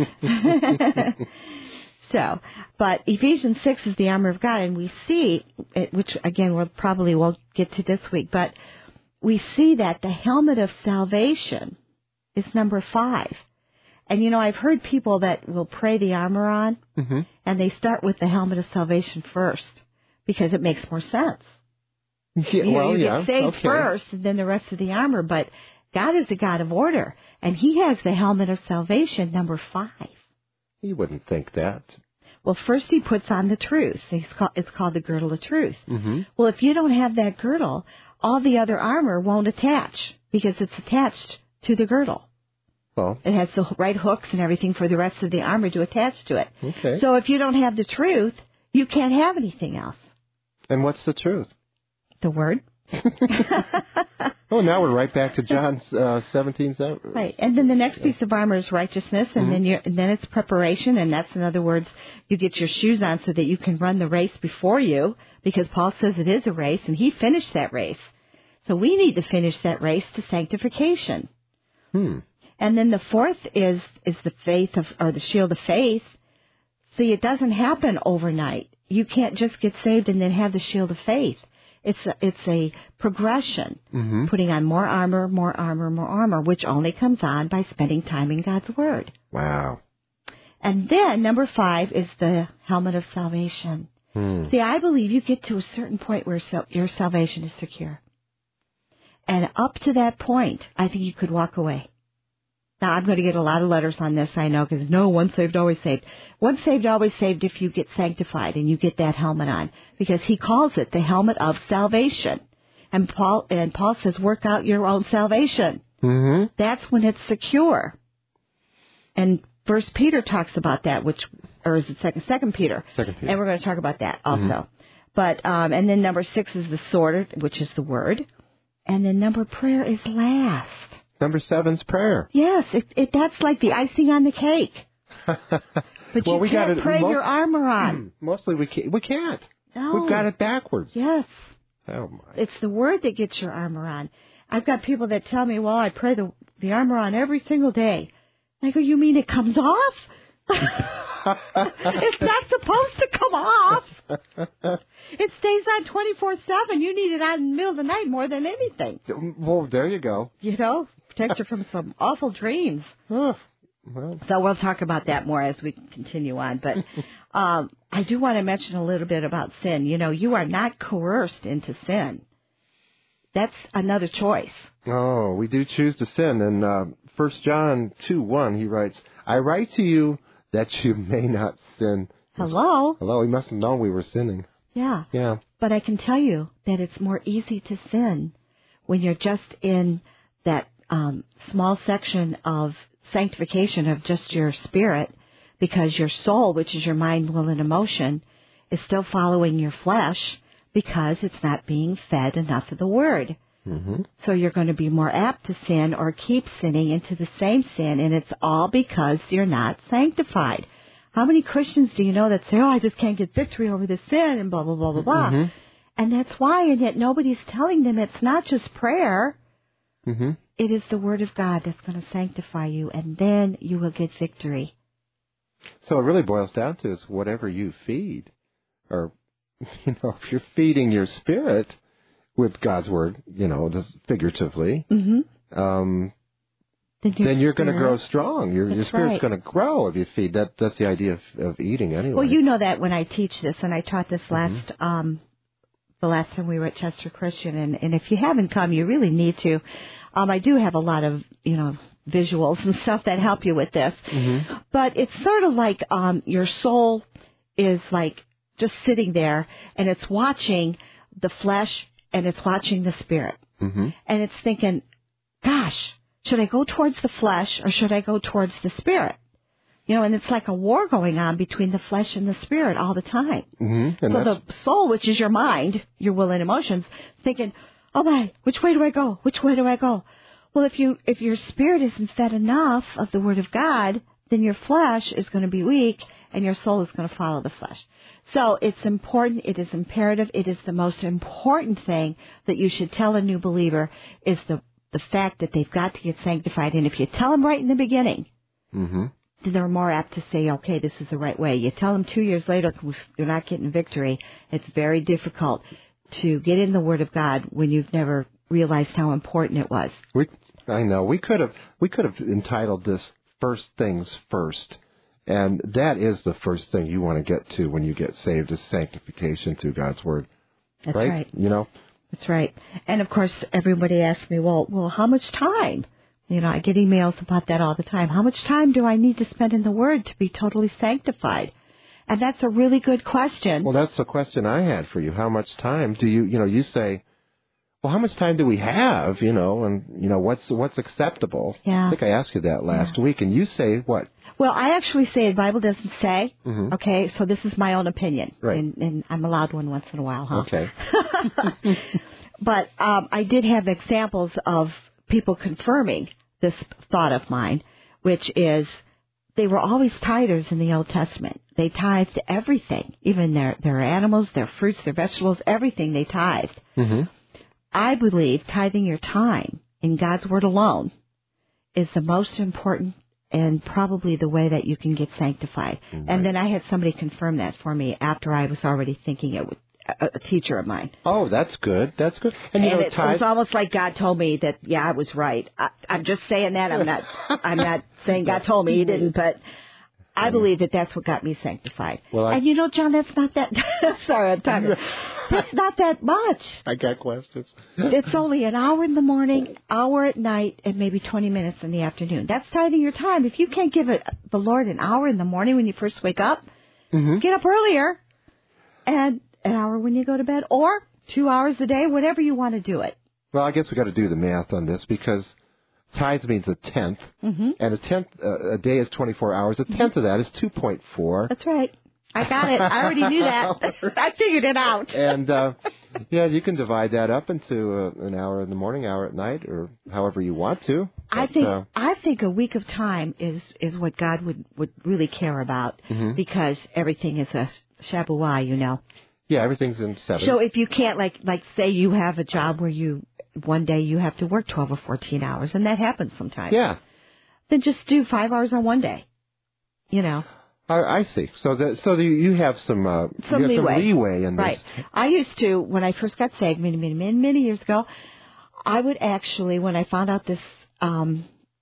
So, but Ephesians six is the armor of God, and we see, it, which again we'll probably won't get to this week, but we see that the helmet of salvation is number five. And you know, I've heard people that will pray the armor on, hmm and they start with the helmet of salvation first, because it makes more sense. Yeah, you know, well, you yeah, get saved okay. first, and then the rest of the armor. But God is a God of order, and He has the helmet of salvation, number five. You wouldn't think that. Well, first He puts on the truth. It's called, it's called the girdle of truth. Mm-hmm. Well, if you don't have that girdle, all the other armor won't attach because it's attached to the girdle. Well, It has the right hooks and everything for the rest of the armor to attach to it. okay. So if you don't have the truth, you can't have anything else. And what's the truth? The Word. Oh, now we're right back to John uh, seventeen. Right, and then the next piece of armor is righteousness, and Mm-hmm. then you and then it's preparation, and that's in other words, you get your shoes on so that you can run the race before you, because Paul says it is a race, and he finished that race. So we need to finish that race to sanctification. Hmm. And then the fourth is is the faith of or the shield of faith. See, it doesn't happen overnight. You can't just get saved and then have the shield of faith. It's a, it's a progression, Mm-hmm. putting on more armor, more armor, more armor, which only comes on by spending time in God's Word. Wow. And then number five is the helmet of salvation. Hmm. See, I believe you get to a certain point where sal- your salvation is secure. And up to that point, I think you could walk away. Now, I'm going to get a lot of letters on this, I know, because no, once saved, always saved. Once saved, always saved if you get sanctified and you get that helmet on, because he calls it the helmet of salvation. And Paul and Paul says, work out your own salvation. Mm-hmm. That's when it's secure. And First Peter talks about that, which, or is it Second Second Peter? Second Peter. And we're going to talk about that also. Mm-hmm. But um, and then number six is the sword, which is the word, and then number prayer is last. Number seven's prayer. Yes, it, it that's like the icing on the cake. But Well, you we got can't it pray most- your armor on. Mostly we can't. We can't. No. We've got it backwards. Yes, Oh my. it's the word that gets your armor on. I've got people that tell me, well, I pray the the armor on every single day. I go, you mean it comes off? It's not supposed to come off. It stays on twenty-four seven. You need it on in the middle of the night more than anything. Well, there you go. You know, protect you from some awful dreams. Oh, well, So we'll talk about that more as we continue on. But um, I do want to mention a little bit about sin. You know, you are not coerced into sin. That's another choice. oh, we do choose to sin. And uh, First John two one, he writes, "I write to you that you may not sin." Hello? Hello. He must have known we were sinning. Yeah. Yeah. But I can tell you that it's more easy to sin when you're just in that um, small section of sanctification of just your spirit, because your soul, which is your mind, will, and emotion, is still following your flesh because it's not being fed enough of the Word. Mm-hmm. So you're going to be more apt to sin or keep sinning into the same sin, and it's all because you're not sanctified. How many Christians do you know that say, oh, I just can't get victory over this sin, and blah, blah, blah, blah, blah. Mm-hmm. And that's why, and yet nobody's telling them it's not just prayer. Mm-hmm. It is the Word of God that's going to sanctify you, and then you will get victory. So it really boils down to is whatever you feed, or you know, if you're feeding your spirit with God's Word, you know, just figuratively, Mm-hmm. um, Then, your then you're going to spirit- grow strong. Your, your That's spirit's right. going to grow if you feed. That that's the idea of, of eating anyway. Well, you know that when I teach this, and I taught this last, Mm-hmm. um, the last time we were at Chester Christian, and, and if you haven't come, you really need to. Um, I do have a lot of, you know, visuals and stuff that help you with this. Mm-hmm. But it's sort of like um, your soul is like just sitting there, and it's watching the flesh, and it's watching the spirit. Mm-hmm. And it's thinking, gosh, should I go towards the flesh or should I go towards the spirit? You know, and it's like a war going on between the flesh and the spirit all the time. Mm-hmm. And So that's, the soul, which is your mind, your will and emotions, thinking, oh my, which way do I go? Which way do I go? Well, if you if your spirit isn't fed enough of the Word of God, then your flesh is going to be weak and your soul is going to follow the flesh. So it's important, it is imperative, it is the most important thing that you should tell a new believer is the, the fact that they've got to get sanctified. And if you tell them right in the beginning, mm-hmm. then they're more apt to say, okay, this is the right way. You tell them two years later you're not getting victory. It's very difficult to get in the Word of God when you've never realized how important it was. We, I know we could have we could have entitled this "First Things First," and that is the first thing you want to get to when you get saved is sanctification through God's Word. That's right. You know, That's right. And of course, everybody asks me, well, well, how much time? You know, I get emails about that all the time. How much time do I need to spend in the Word to be totally sanctified? And that's a really good question. Well, that's the question I had for you. How much time do you, you know, you say, well, how much time do we have, you know, and, you know, what's what's acceptable? Yeah. I think I asked you that last Yeah. week, and you say what? Well, I actually say the Bible doesn't say, Mhm. okay, so this is my own opinion. Right. And, and I'm allowed one once in a while, huh? Okay. But um, I did have examples of people confirming this thought of mine, which is they were always tithers in the Old Testament. They tithed everything, even their, their animals, their fruits, their vegetables, everything they tithed. Mm-hmm. I believe tithing your time in God's Word alone is the most important and probably the way that you can get sanctified. Right. And then I had somebody confirm that for me after I was already thinking it with a, a teacher of mine. Oh, that's good. That's good. And, you And know, it, tithe, it was almost like God told me that, yeah, I was right. I, I'm just saying that. I'm not I'm not saying God told me He didn't, but I believe that that's what got me sanctified. Well, I- and you know, John, that's not that, sorry, I'm talking. That's not that much. I got questions. It's only an hour in the morning, hour at night, and maybe twenty minutes in the afternoon. That's tithing your time. If you can't give it the Lord an hour in the morning when you first wake up, Mm-hmm. get up earlier, and an hour when you go to bed, or two hours a day, whatever you want to do it. Well, I guess we got to do the math on this because tithe means a tenth, Mm-hmm. and a tenth uh, a day is twenty-four hours. A tenth of that is two point four. That's right. I got it. I already knew that. I figured it out. And uh, yeah, you can divide that up into uh, an hour in the morning, hour at night, or however you want to. I But, think uh, I think a week of time is is what God would would really care about Mhm. because everything is a shabuah, you know. yeah, everything's in seven. So if you can't, like, like say you have a job where you, one day you have to work twelve or fourteen hours, and that happens sometimes. yeah, Then just do five hours on one day. You know, I, I see. So that so the, you have some uh, some you have leeway. some leeway in Right. this. I used to, when I first got saved many, many, many, many years ago, I would actually, when I found out this, um,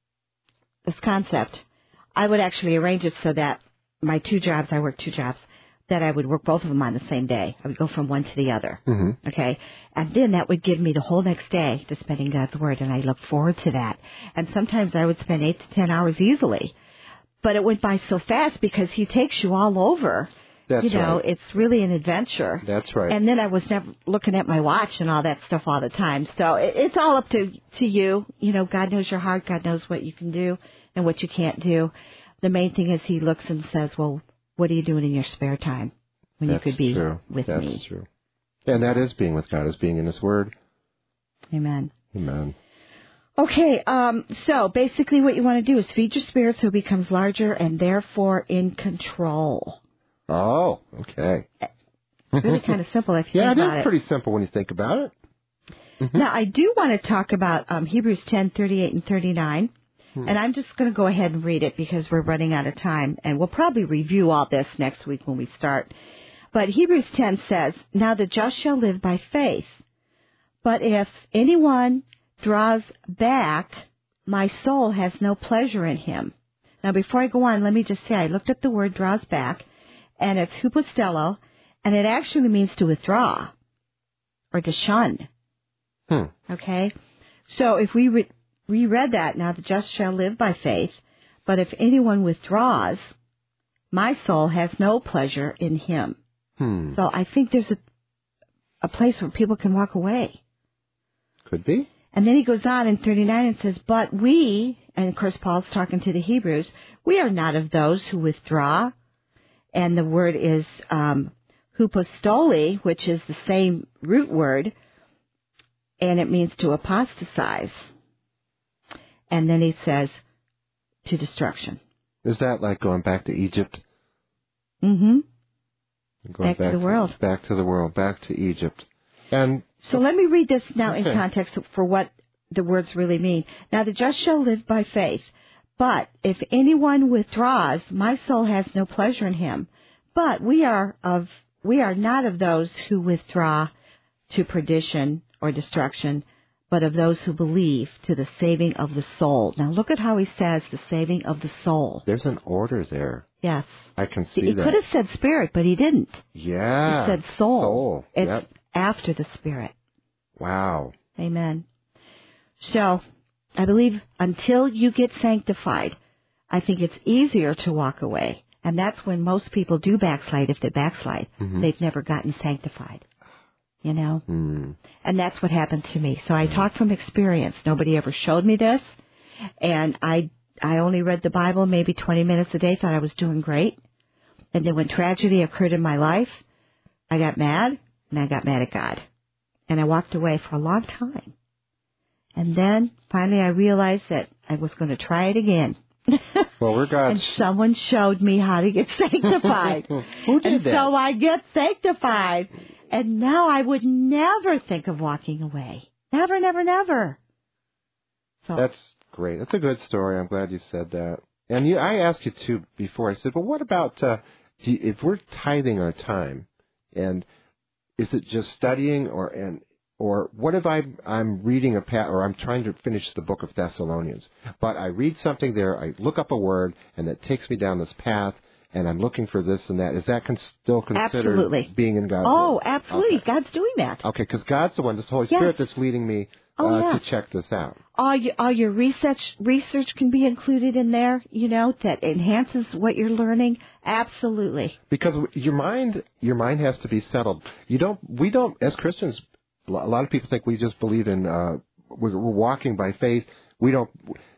this concept, I would actually arrange it so that my two jobs, I worked two jobs, that I would work both of them on the same day. I would go from one to the other. Mm-hmm. Okay? And then that would give me the whole next day to spending God's Word, and I look forward to that. And sometimes I would spend eight to ten hours easily. But it went by so fast because He takes you all over. That's you know, right. it's really an adventure. That's right. And then I was never looking at my watch and all that stuff all the time. So it, it's all up to to you. You know, God knows your heart. God knows what you can do and what you can't do. The main thing is He looks and says, well, what are you doing in your spare time when That's you could be true. with That's me? true. And that is being with God, is being in His Word. Amen. Amen. Okay, um, so basically what you want to do is feed your spirit so it becomes larger and therefore in control. Oh, okay. It's really kind of simple if you Yeah, think it about is it. pretty simple when you think about it. Mm-hmm. Now, I do want to talk about um, Hebrews ten, thirty-eight and thirty-nine, Hmm. and I'm just going to go ahead and read it because we're running out of time, and we'll probably review all this next week when we start. But Hebrews ten says, now the just shall live by faith. But if anyone draws back, my soul has no pleasure in him. Now, before I go on, let me just say I looked up the word draws back, and it's hupostello, and it actually means to withdraw or to shun. Hmm. Okay? So if we re- reread that, now the just shall live by faith, but if anyone withdraws, my soul has no pleasure in him. Hmm. So I think there's a, a place where people can walk away. Could be. And then he goes on in thirty-nine and says, but we, and of course Paul's talking to the Hebrews, we are not of those who withdraw. And the word is um, hupostoli, which is the same root word, and it means to apostatize. And then he says, to destruction. Is that like going back to Egypt? Mm-hmm. Going Back to the world. Back to the world. Back to Egypt. And So let me read this now in Okay. context for what the words really mean. Now the just shall live by faith, but if anyone withdraws, my soul has no pleasure in him. But we are of we are not of those who withdraw to perdition or destruction, but of those who believe to the saving of the soul. Now look at how he says the saving of the soul. there's an order there. Yes. I can see He that. could have said spirit, but he didn't. Yeah. He said soul. Soul. It's Yep. after the spirit. Wow. Amen. So, I believe until you get sanctified, I think it's easier to walk away. And that's when most people do backslide if they backslide. Mm-hmm. They've never gotten sanctified. You know? Mm. And that's what happened to me. So I talk from experience. Nobody ever showed me this. And I I only read the Bible maybe twenty minutes a day, thought I was doing great. And then when tragedy occurred in my life, I got mad, and I got mad at God. And I walked away for a long time. And then finally I realized that I was going to try it again. Well, we're God's... And someone showed me how to get sanctified. Who did and that? so I get sanctified. And now I would never think of walking away. Never, never, never. So That's great. That's a good story. I'm glad you said that. And you, I asked you, too, before. I said, well, what about uh, do you, if we're tithing our time, and is it just studying, or and or what if I, I'm reading a pa- or I'm trying to finish the book of Thessalonians, but I read something there, I look up a word, and it takes me down this path, and I'm looking for this and that. Is that con- still considered Absolutely. being in God's Oh, will? absolutely. Okay. God's doing that. Okay, because God's the one, this Holy Yes. Spirit that's leading me uh, Oh, yeah. to check this out. All your, all your research research can be included in there, you know, that enhances what you're learning. Absolutely. Because your mind, your mind has to be settled. You don't, we don't, as Christians, a lot of people think we just believe in, uh, we're, we're walking by faith. We don't,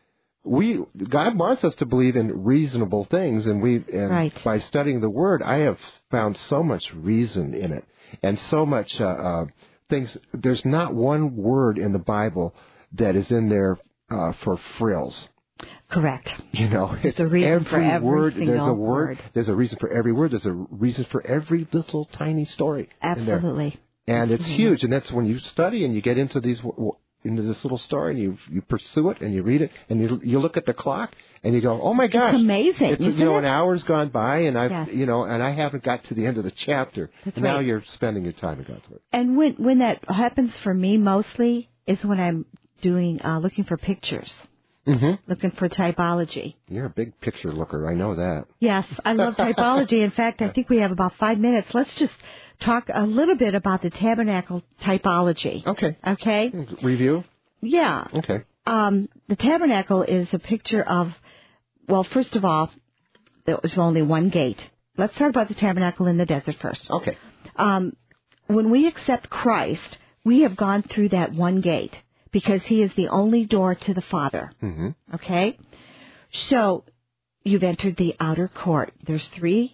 we, God wants us to believe in reasonable things, and we, and Right. by studying the Word, I have found so much reason in it, and so much, uh, uh, things. There's not one word in the Bible that is in there, uh, for frills. Correct. You know, There's a reason every for every word. single There's a word. word. There's a reason for every word. There's a reason for every little tiny story. in there. Absolutely. And it's Mhm. huge. And that's when you study and you get into these into this little story, and you you pursue it and you read it, and you you look at the clock and you go, oh my gosh, It's amazing. It's, isn't you know, it? an hour's gone by, and I've Yes. you know, and I haven't got to the end of the chapter. That's and now right. you're spending your time in God's Word. And when when that happens for me mostly is when I'm doing uh, looking for pictures, Mm-hmm. looking for typology. You're a big picture looker. I know that. Yes, I love typology. In fact, I think we have about five minutes. Let's just talk a little bit about the tabernacle typology. Okay. Okay? Review. Yeah. Okay. Um, the tabernacle is a picture of, well, first of all, there was only one gate. Let's talk about the tabernacle in the desert first. Okay. Um, when we accept Christ, we have gone through that one gate because he is the only door to the Father. Mm-hmm. Okay? So you've entered the outer court. There's three.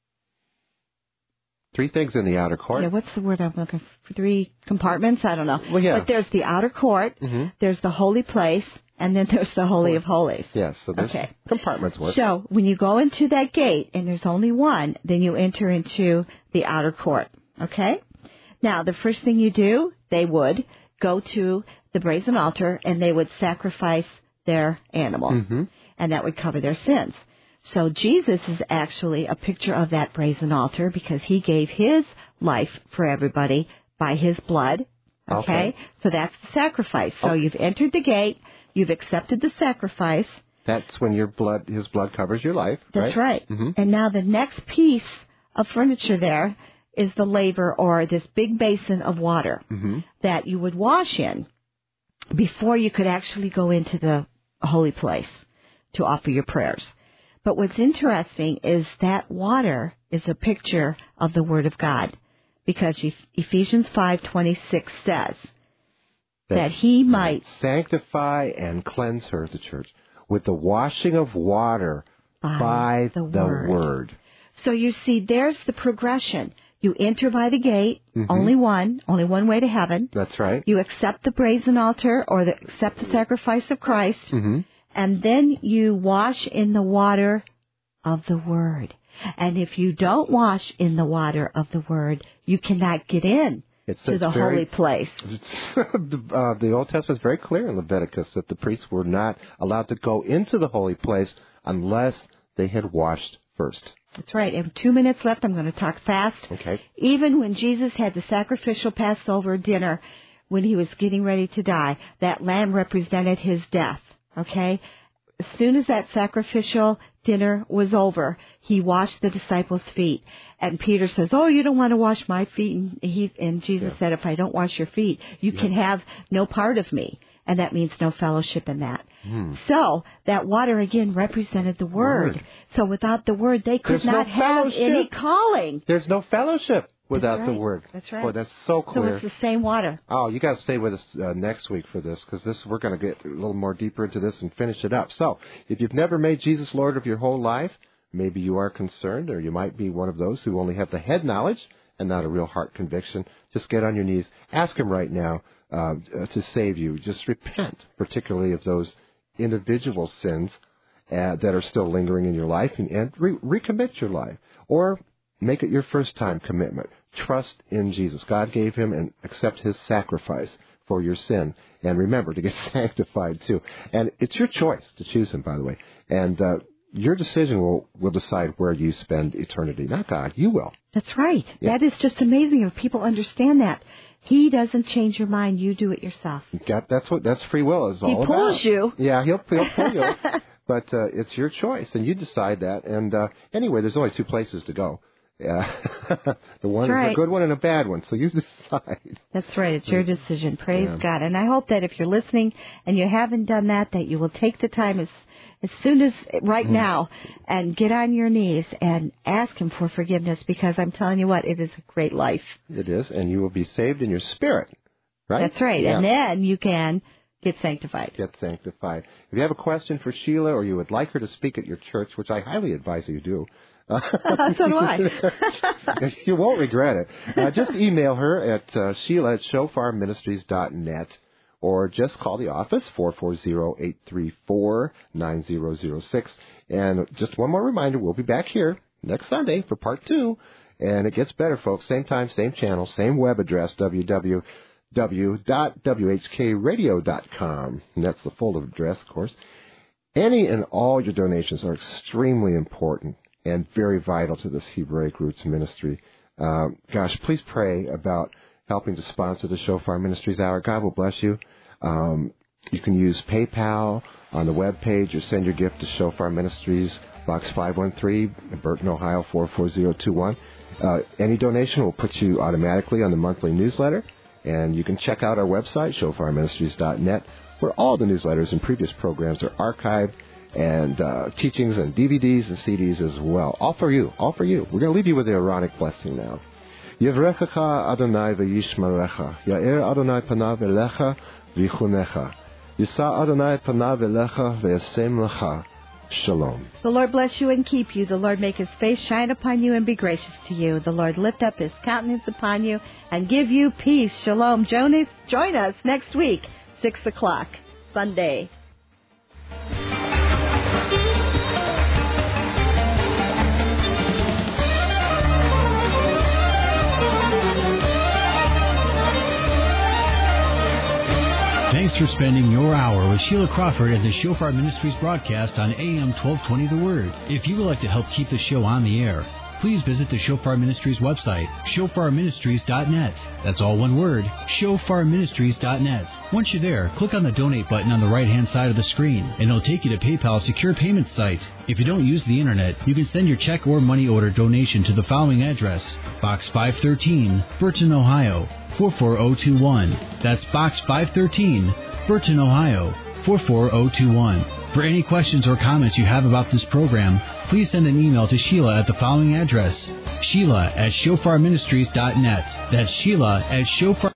Three things in the outer court. Yeah, what's the word I'm looking for? Three compartments? I don't know. Well, yeah. But there's the outer court, Mm-hmm. there's the holy place, and then there's the Holy of Holies. Yes. So there's Okay. compartments work. So when you go into that gate, and there's only one, then you enter into the outer court. Okay? Now, the first thing you do, they would go to the brazen altar, and they would sacrifice their animal. Mm-hmm. And that would cover their sins. So Jesus is actually a picture of that brazen altar because he gave his life for everybody by his blood. Okay? Okay. So that's the sacrifice. So Okay. you've entered the gate, you've accepted the sacrifice. That's when your blood, his blood covers your life. That's right. right. Mhm. And now the next piece of furniture there is the laver, or this big basin of water Mm-hmm. that you would wash in before you could actually go into the holy place to offer your prayers. But what's interesting is that water is a picture of the Word of God, because Ephesians five twenty-six says that he might sanctify and cleanse her, the church, with the washing of water by, by the, the word. word. So you see, there's the progression. You enter by the gate, Mhm. only one, only one way to heaven. That's right. You accept the brazen altar, or the, accept the sacrifice of Christ, Mm-hmm. and then you wash in the water of the Word. And if you don't wash in the water of the Word, you cannot get in It's to it's the very, holy place. the, uh, the Old Testament is very clear in Leviticus that the priests were not allowed to go into the holy place unless they had washed first. That's right. I have two minutes left. I'm going to talk fast. Okay. Even when Jesus had the sacrificial Passover dinner, when he was getting ready to die, that lamb represented his death. Okay? As soon as that sacrificial dinner was over, he washed the disciples' feet. And Peter says, oh, you don't want to wash my feet? And, he, and Jesus Yeah. said, if I don't wash your feet, you Yeah. can have no part of me. And that means no fellowship in that. Hmm. So that water, again, represented the Word. Word. So without the Word, they could There's no not have fellowship. any calling. There's no fellowship without That's the right. Word. That's right. Boy, that's so So clear. it's the same water. Oh, you got to stay with us uh, next week for this, because this we're going to get a little more deeper into this and finish it up. So, if you've never made Jesus Lord of your whole life, maybe you are concerned, or you might be one of those who only have the head knowledge and not a real heart conviction. Just get on your knees, ask Him right now uh, to save you. Just repent, particularly of those individual sins uh, that are still lingering in your life, and, and re- recommit your life, or make it your first time commitment. Trust in Jesus. God gave Him, and accept His sacrifice for your sin. And remember to get sanctified too. And it's your choice to choose Him, by the way. And uh, your decision will, will decide where you spend eternity. Not God. You will. That's right. Yeah. That is just amazing if people understand that. He doesn't change your mind. You do it yourself. Got, that's what that's free will is all He about. pulls you. Yeah, he'll, he'll pull you. But uh, it's your choice, and you decide that. And uh, anyway, there's only two places to go. Yeah. The one That's is right. a good one and a bad one, so you decide. That's right. It's your decision. Praise Yeah. God. And I hope that if you're listening and you haven't done that, that you will take the time as as soon as right now and get on your knees and ask Him for forgiveness, because I'm telling you what, it is a great life. It is, and you will be saved in your spirit, right? That's right. Yeah. And then you can get sanctified. Get sanctified. If you have a question for Sheila, or you would like her to speak at your church, which I highly advise you do, So do I. you won't regret it. Uh, just email her at uh, Sheila at shofar ministries dot net, or just call the office, four four zero, eight three four, nine zero zero six. And just one more reminder, we'll be back here next Sunday for part two. And it gets better, folks. Same time, same channel, same web address, w w w dot w h k radio dot com. And that's the full address, of course. Any and all your donations are extremely important and very vital to this Hebraic Roots ministry. Uh, gosh, please pray about helping to sponsor the Shofar Ministries Hour. God will bless you. Um, you can use PayPal on the web page, or send your gift to Shofar Ministries, Box five one three, Burton, Ohio four four zero two one. Uh, any donation will put you automatically on the monthly newsletter, and you can check out our website, shofar ministries dot net, where all the newsletters and previous programs are archived, and uh, teachings and D V Ds and C Ds as well. All for you. All for you. We're going to leave you with the Aaronic blessing now. Yevrechecha Adonai v'yishmerecha. Ya'er Adonai panav elecha v'yichunecha. Yisa Adonai panav elecha v'yasem lecha. Shalom. The Lord bless you and keep you. The Lord make His face shine upon you and be gracious to you. The Lord lift up His countenance upon you and give you peace. Shalom. Jonas, join us next week, six o'clock, Sunday. Thanks for spending your hour with Sheila Crawford at the Shofar Ministries broadcast on A M twelve twenty The Word. If you would like to help keep the show on the air, please visit the Shofar Ministries website, shofar ministries dot net. That's all one word, shofar ministries dot net. Once you're there, click on the donate button on the right-hand side of the screen, and it'll take you to PayPal's secure payment site. If you don't use the internet, you can send your check or money order donation to the following address: Box five thirteen, Burton, Ohio four four zero two one. That's Box five thirteen, Burton, Ohio four four zero two one. For any questions or comments you have about this program, please send an email to Sheila at the following address: Sheila at shofar ministries dot net. That's Sheila at shofar